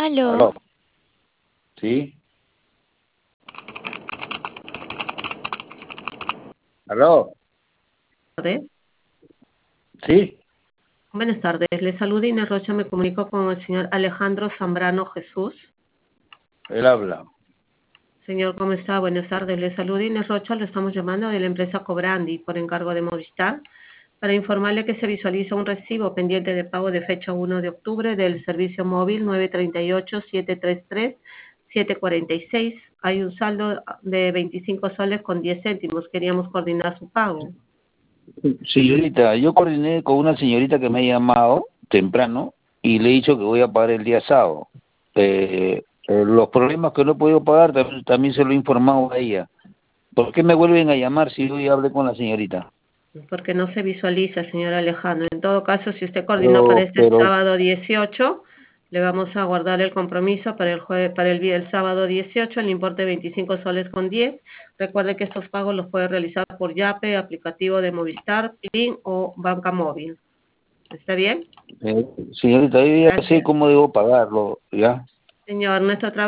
Aló. Aló. ¿Sí? ¿Aló? Tardes. ¿Sí? Buenas tardes. Le saluda Inés Rocha. Me comunico con el señor Alejandro Zambrano Jesús. Él habla. Señor, ¿cómo está? Buenas tardes. Le saluda Inés Rocha. Le estamos llamando de la empresa Cobrandi por encargo de Movistar para informarle que se visualiza un recibo pendiente de pago de fecha 1 de octubre del servicio móvil 938-733-746. Hay un saldo de 25 soles con 10 céntimos. Queríamos coordinar su pago. Señorita, yo coordiné con una señorita que me ha llamado temprano y le he dicho que voy a pagar el día sábado. Los problemas que no he podido pagar también se lo he informado a ella. ¿Por qué me vuelven a llamar si yo ya hablé con la señorita? Porque no se visualiza, señor Alejandro. En todo caso, si usted coordinó para Pero, este pero, sábado 18, le vamos a guardar el compromiso para el sábado 18, el importe de 25 soles con 10. Recuerde que estos pagos los puede realizar por Yape, aplicativo de Movistar, Plin o banca móvil. ¿Está bien? señorita, yo ya sé Gracias. cómo debo pagarlo, ¿ya? Señor, nuestro trabajo